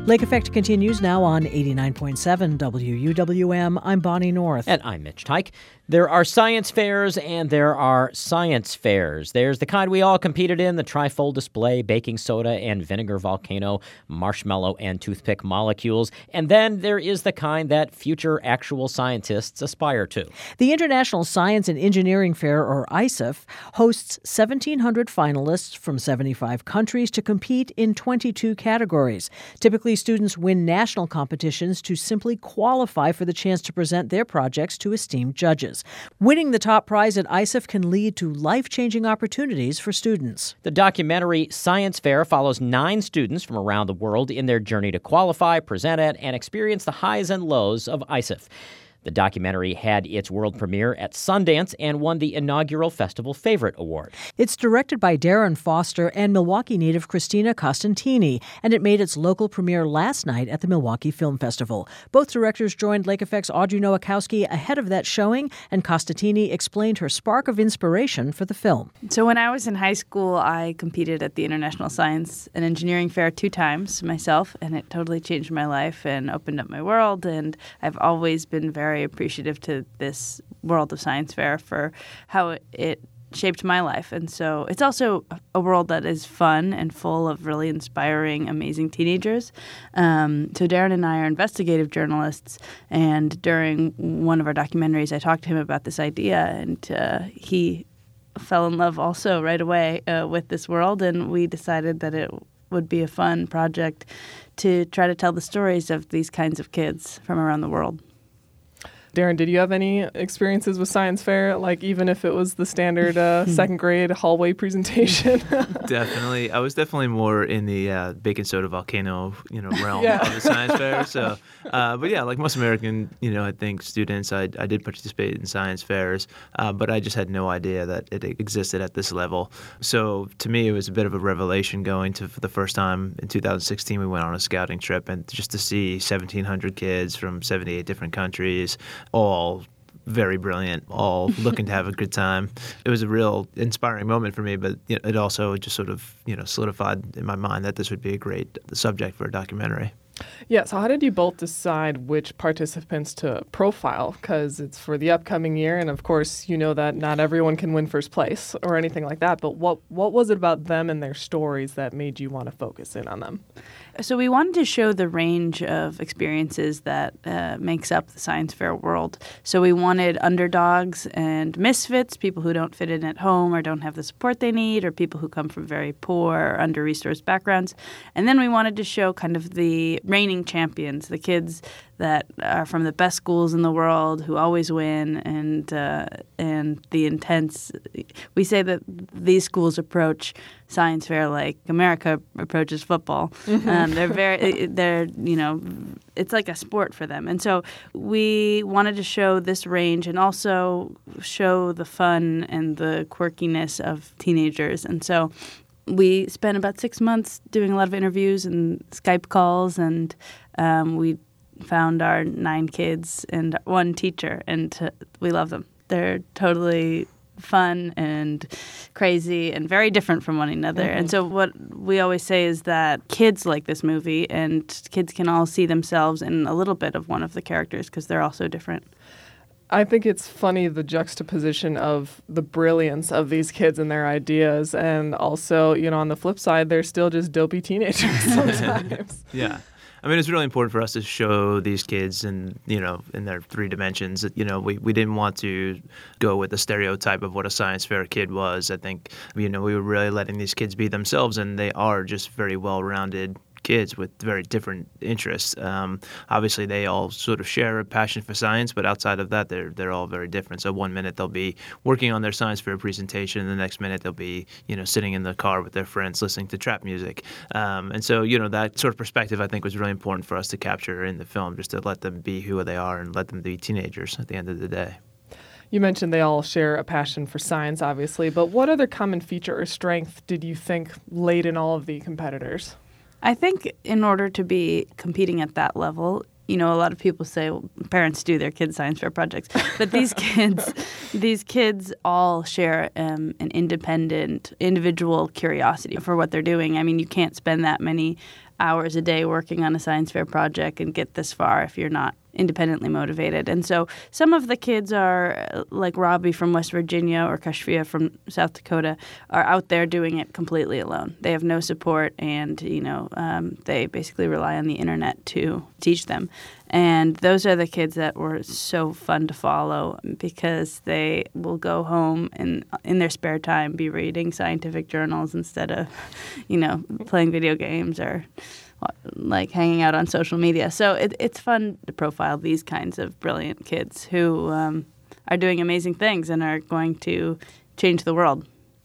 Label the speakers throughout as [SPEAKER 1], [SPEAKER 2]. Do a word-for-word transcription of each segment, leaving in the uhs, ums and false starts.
[SPEAKER 1] Lake Effect continues now on eighty-nine point seven W U W M. I'm Bonnie North.
[SPEAKER 2] And I'm Mitch Tyke. There are science fairs and there are science fairs. There's the kind we all competed in, the trifold display, baking soda and vinegar volcano, marshmallow and toothpick molecules. And then there is the kind that future actual scientists aspire to.
[SPEAKER 1] The International Science and Engineering Fair, or I S E F, hosts seventeen hundred finalists from seventy-five countries to compete in twenty-two categories. Typically, students win national competitions to simply qualify for the chance to present their projects to esteemed judges. Winning the top prize at I S E F can lead to life-changing opportunities for students.
[SPEAKER 2] The documentary Science Fair follows nine students from around the world in their journey to qualify, present at, and experience the highs and lows of I S E F. The documentary had its world premiere at Sundance and won the inaugural Festival Favorite Award.
[SPEAKER 1] It's directed by Darren Foster and Milwaukee native Christina Costantini, and it made its local premiere last night at the Milwaukee Film Festival. Both directors joined Lake Effect's Audrey Nowakowski ahead of that showing, and Costantini explained her spark of inspiration for the film.
[SPEAKER 3] So when I was in high school, I competed at the International Science and Engineering Fair two times myself, and it totally changed my life and opened up my world, and I've always been very very appreciative to this world of science fair for how it shaped my life. And so it's also a world that is fun and full of really inspiring, amazing teenagers. Um, so Darren and I are investigative journalists, and during one of our documentaries, I talked to him about this idea, and uh, he fell in love also right away uh, with this world, and we decided that it would be a fun project to try to tell the stories of these kinds of kids from around the world.
[SPEAKER 4] Darren, did you have any experiences with science fair, like even if it was the standard uh, second grade hallway presentation?
[SPEAKER 5] Definitely. I was definitely more in the uh, baking soda volcano, you know, realm
[SPEAKER 4] yeah.
[SPEAKER 5] of the science fair. So, uh, but yeah, like most American, you know, I think students, I, I did participate in science fairs, uh, but I just had no idea that it existed at this level. So to me, it was a bit of a revelation going to, for the first time in two thousand sixteen, we went on a scouting trip, and just to see seventeen hundred kids from seventy-eight different countries, all very brilliant, all looking to have a good time. It was a real inspiring moment for me, but you know, it also just sort of, you know, solidified in my mind that this would be a great subject for a documentary.
[SPEAKER 4] Yeah, so how did you both decide which participants to profile? Because it's for the upcoming year, and of course, you know that not everyone can win first place or anything like that, but what, what was it about them and their stories that made you want to focus in on them?
[SPEAKER 3] So we wanted to show the range of experiences that uh, makes up the science fair world. So we wanted underdogs and misfits, people who don't fit in at home or don't have the support they need, or people who come from very poor or under-resourced backgrounds. And then we wanted to show kind of the reigning champions, the kids that are from the best schools in the world, who always win, and uh, and the intense. We say that these schools approach science fair like America approaches football. Mm-hmm. Um, they're very, they're you know, it's like a sport for them, and so we wanted to show this range and also show the fun and the quirkiness of teenagers, and so we spent about six months doing a lot of interviews and Skype calls, and um, we found our nine kids and one teacher, and uh, we love them. They're totally fun and crazy and very different from one another. Mm-hmm. And so what we always say is that kids like this movie, and kids can all see themselves in a little bit of one of the characters because they're all so different.
[SPEAKER 4] I think it's funny, the juxtaposition of the brilliance of these kids and their ideas, and also, you know, on the flip side, they're still just dopey teenagers sometimes.
[SPEAKER 5] Yeah. I mean, it's really important for us to show these kids in, you know, in their three dimensions. You know, we, we didn't want to go with the stereotype of what a science fair kid was. I think, you know, we were really letting these kids be themselves, and they are just very well-rounded kids with very different interests. Um, obviously, they all sort of share a passion for science, but outside of that, they're they're all very different. So one minute they'll be working on their science fair presentation, and the next minute they'll be, you know, sitting in the car with their friends listening to trap music. Um, and so, you know, that sort of perspective I think was really important for us to capture in the film, just to let them be who they are and let them be teenagers at the end of the day.
[SPEAKER 4] You mentioned they all share a passion for science, obviously, but what other common feature or strength did you think laid in all of the competitors?
[SPEAKER 3] I think in order to be competing at that level, you know, a lot of people say, well, parents do their kids' science fair projects, but these kids, these kids all share um, an independent, individual curiosity for what they're doing. I mean, you can't spend that many hours a day working on a science fair project and get this far if you're not independently motivated. And so some of the kids are, uh, like Robbie from West Virginia or Kashfia from South Dakota, are out there doing it completely alone. They have no support, and you know um, they basically rely on the internet to teach them. And those are the kids that were so fun to follow because they will go home and in their spare time be reading scientific journals instead of, you know, playing video games or like hanging out on social media. So it, it's fun to profile these kinds of brilliant kids who um, are doing amazing things and are going to change the world.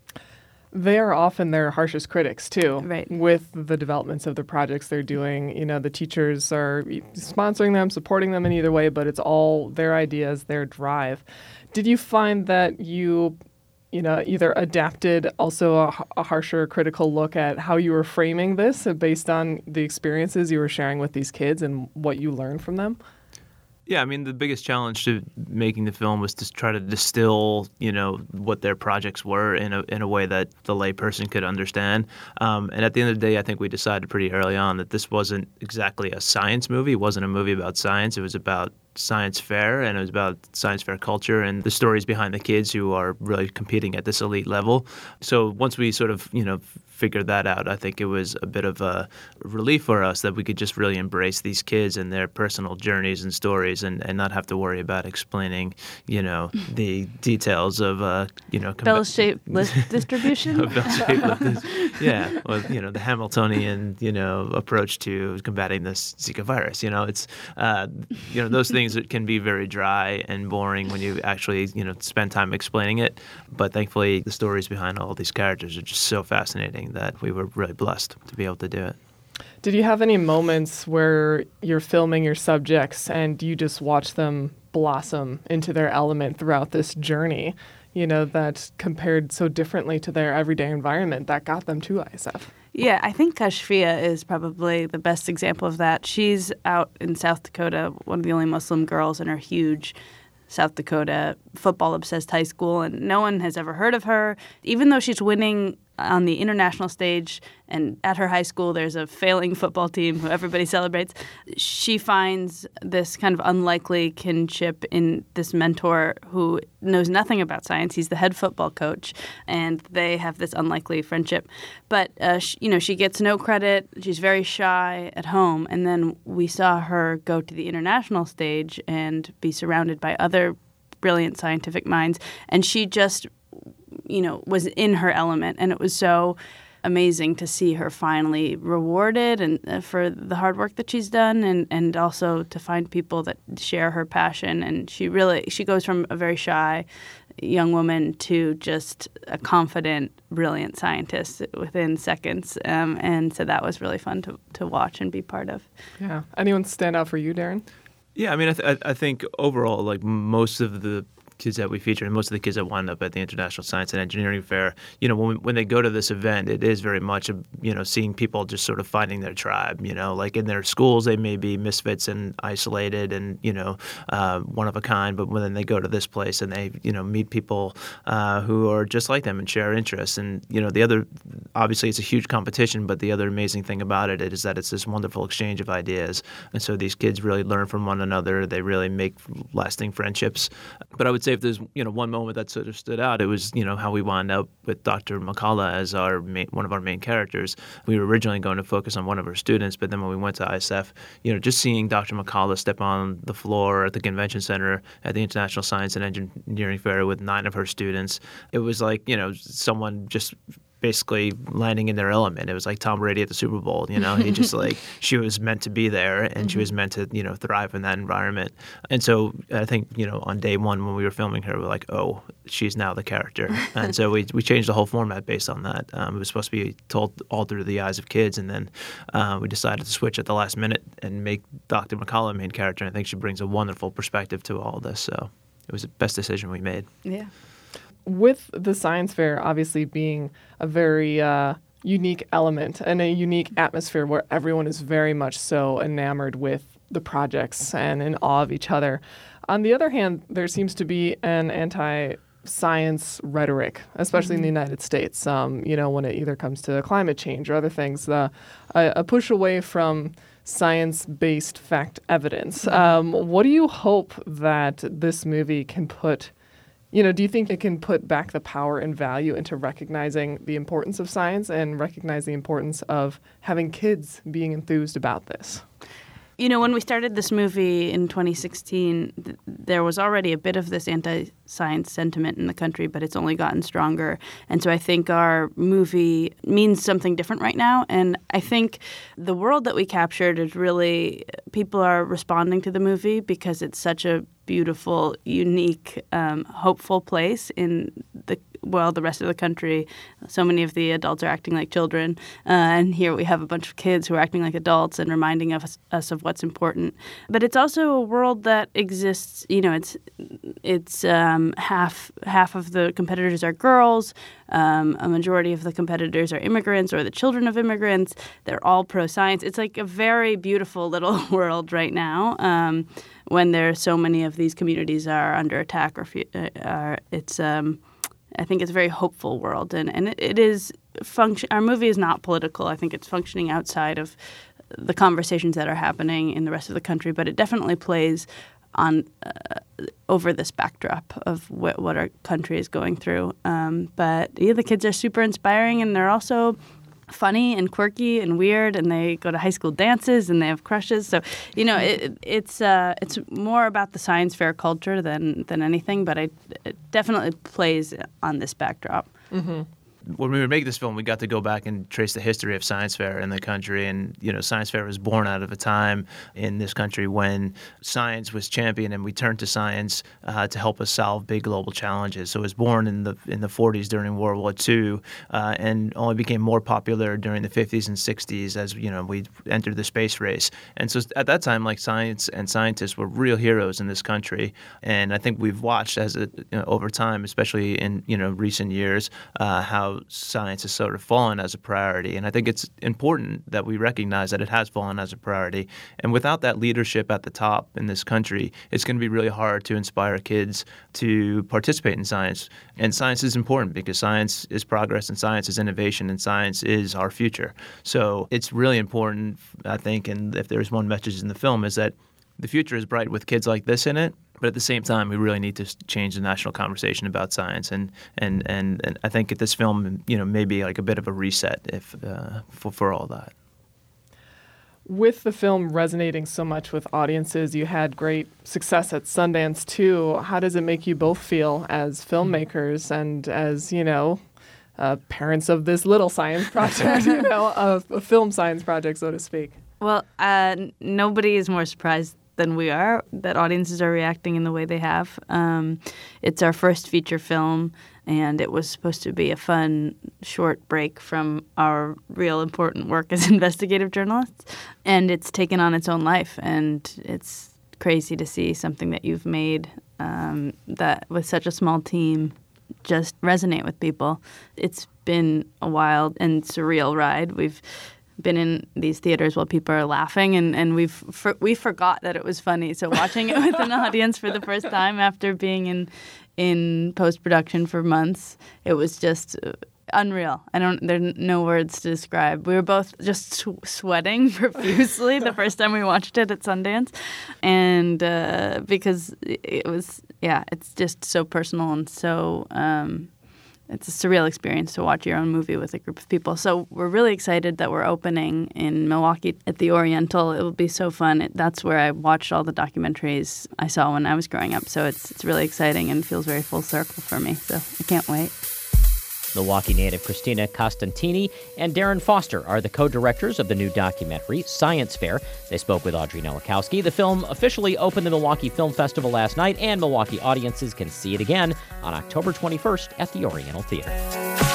[SPEAKER 4] They are often their harshest critics, too,
[SPEAKER 3] right.
[SPEAKER 4] with the developments of the projects they're doing. You know, the teachers are sponsoring them, supporting them in either way, but it's all their ideas, their drive. Did you find that you, you know, either adapted also a, a harsher critical look at how you were framing this based on the experiences you were sharing with these kids and what you learned from them?
[SPEAKER 5] Yeah, I mean, the biggest challenge to making the film was to try to distill, you know, what their projects were in a in a way that the layperson could understand. Um, and at the end of the day, I think we decided pretty early on that this wasn't exactly a science movie. It wasn't a movie about science. It was about science fair, and it was about science fair culture and the stories behind the kids who are really competing at this elite level. So once we sort of, you know, figured that out, I think it was a bit of a relief for us that we could just really embrace these kids and their personal journeys and stories and, and not have to worry about explaining, you know, the details of, uh, you know,
[SPEAKER 3] bell-shaped list distribution.
[SPEAKER 5] bell-shaped list, yeah, or, you know, the Hamiltonian, you know, approach to combating this Zika virus. You know, it's, uh, you know, those things that can be very dry and boring when you actually, you know, spend time explaining it. But thankfully, the stories behind all these characters are just so fascinating that we were really blessed to be able to do it.
[SPEAKER 4] Did you have any moments where you're filming your subjects and you just watch them blossom into their element throughout this journey, you know, that compared so differently to their everyday environment that got them to I S F?
[SPEAKER 3] Yeah, I think Kashfia is probably the best example of that. She's out in South Dakota, one of the only Muslim girls in her huge South Dakota football-obsessed high school, and no one has ever heard of her. Even though she's winning on the international stage and at her high school there's a failing football team who everybody celebrates, she finds this kind of unlikely kinship in this mentor who knows nothing about science. He's the head football coach, and they have this unlikely friendship. But, uh, she, you know, she gets no credit. She's very shy at home. And then we saw her go to the international stage and be surrounded by other brilliant scientific minds. And she just, you know, was in her element. And it was so amazing to see her finally rewarded and uh, for the hard work that she's done, and, and also to find people that share her passion. And she really, she goes from a very shy young woman to just a confident, brilliant scientist within seconds. Um, and so that was really fun to, to watch and be part of.
[SPEAKER 4] Yeah. Anyone stand out for you, Darren?
[SPEAKER 5] Yeah, I mean, I, th- I think overall, like most of the kids that we feature and most of the kids that wind up at the International Science and Engineering Fair, you know, when when they go to this event, it is very much, a, you know, seeing people just sort of finding their tribe, you know, like in their schools, they may be misfits and isolated and, you know, uh, one of a kind, but when they go to this place and they, you know, meet people uh, who are just like them and share interests. And, you know, the other, obviously it's a huge competition, but the other amazing thing about it is that it's this wonderful exchange of ideas. And so these kids really learn from one another. They really make lasting friendships. But I would say if there's, you know, one moment that sort of stood out, it was, you know, how we wound up with Doctor McCullough as our main, one of our main characters. We were originally going to focus on one of our students, but then when we went to I S F, you know, just seeing Doctor McCullough step on the floor at the convention center at the International Science and Engineering Fair with nine of her students, it was like, you know, someone just basically landing in their element. It was like Tom Brady at the Super Bowl, you know, he just like, she was meant to be there and mm-hmm. she was meant to, you know, thrive in that environment. And so I think, you know, on day one when we were filming her, we were like, oh, she's now the character. And so we we changed the whole format based on that. Um, it was supposed to be told all through the eyes of kids. And then uh, we decided to switch at the last minute and make Doctor McCullough main character. And I think she brings a wonderful perspective to all this. So it was the best decision we made.
[SPEAKER 3] Yeah.
[SPEAKER 4] With the science fair obviously being a very uh, unique element and a unique atmosphere where everyone is very much so enamored with the projects and in awe of each other. On the other hand, there seems to be an anti science rhetoric, especially mm-hmm. in the United States, um, you know, when it either comes to climate change or other things, the, a, a push away from science-based fact evidence. Um, what do you hope that this movie can put, you know, do you think it can put back the power and value into recognizing the importance of science and recognize the importance of having kids being enthused about this?
[SPEAKER 3] You know, when we started this movie in twenty sixteen, th- there was already a bit of this anti-science sentiment in the country, but it's only gotten stronger. And so I think our movie means something different right now. And I think the world that we captured is really, people are responding to the movie because it's such a beautiful, unique, um, hopeful place in the well, the rest of the country. So many of the adults are acting like children. Uh, and here we have a bunch of kids who are acting like adults and reminding us, us of what's important. But it's also a world that exists, you know, it's it's um, half half of the competitors are girls. Um, a majority of the competitors are immigrants or the children of immigrants. They're all pro-science. It's like a very beautiful little world right now um, when there are so many of these communities are under attack. Or uh, are, it's um, I think it's a very hopeful world, and, and it, it is function. Our movie is not political. I think it's functioning outside of the conversations that are happening in the rest of the country, but it definitely plays on uh, over this backdrop of wh- what our country is going through. Um, but yeah, the kids are super inspiring, and they're also funny and quirky and weird, and they go to high school dances and they have crushes. So, you know, it, it's uh, it's more about the science fair culture than than anything, but it, it definitely plays on this backdrop.
[SPEAKER 4] Mm-hmm.
[SPEAKER 5] When we were making this film, we got to go back and trace the history of science fair in the country. And, you know, science fair was born out of a time in this country when science was championed and we turned to science uh, to help us solve big global challenges. So it was born in the in the forties during World War Two uh, and only became more popular during the fifties and sixties as, you know, we entered the space race. And so at that time, like, science and scientists were real heroes in this country. And I think we've watched as it, you know, over time, especially in, you know, recent years, uh, how science has sort of fallen as a priority. And I think it's important that we recognize that it has fallen as a priority. And without that leadership at the top in this country, it's going to be really hard to inspire kids to participate in science. And science is important because science is progress and science is innovation and science is our future. So it's really important, I think, and if there's one message in the film, is that the future is bright with kids like this in it. But at the same time, we really need to change the national conversation about science, and and, and, and I think this film, you know, may be like a bit of a reset if uh, for for all that.
[SPEAKER 4] With the film resonating so much with audiences, you had great success at Sundance too. How does it make you both feel as filmmakers and as, you know, uh, parents of this little science project, you know, a, a film science project, so to speak?
[SPEAKER 3] Well, uh, nobody is more surprised than we are that audiences are reacting in the way they have. Um, it's our first feature film, and it was supposed to be a fun, short break from our real important work as investigative journalists. And it's taken on its own life, and it's crazy to see something that you've made um, that with such a small team just resonate with people. It's been a wild and surreal ride. We've been in these theaters while people are laughing, and, and we've for, we forgot that it was funny. So watching it with an audience for the first time after being in in post-production for months, it was just unreal. I don't. There are no words to describe. We were both just sw- sweating profusely the first time we watched it at Sundance, and uh, because it was yeah, it's just so personal and so. Um, It's a surreal experience to watch your own movie with a group of people. So we're really excited that we're opening in Milwaukee at the Oriental. It will be so fun. It, that's where I watched all the documentaries I saw when I was growing up. So it's it's really exciting and feels very full circle for me. So I can't wait.
[SPEAKER 2] Milwaukee native Christina Costantini and Darren Foster are the co-directors of the new documentary, Science Fair. They spoke with Audrey Nowakowski. The film officially opened the Milwaukee Film Festival last night, and Milwaukee audiences can see it again on October twenty-first at the Oriental Theater.